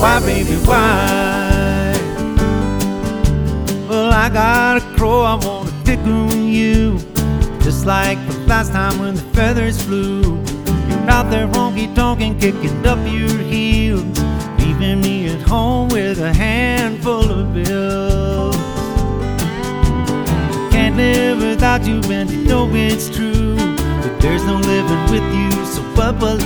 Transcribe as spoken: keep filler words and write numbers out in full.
Why, baby, why? Well, I got a crow I wanna tickle you, just like the last time when the feathers flew. You're out there honky-tonkin', kicking up your heels, leaving me at home with a handful of bills. Can't live without you, and you know it's true, but there's no living with you, so what will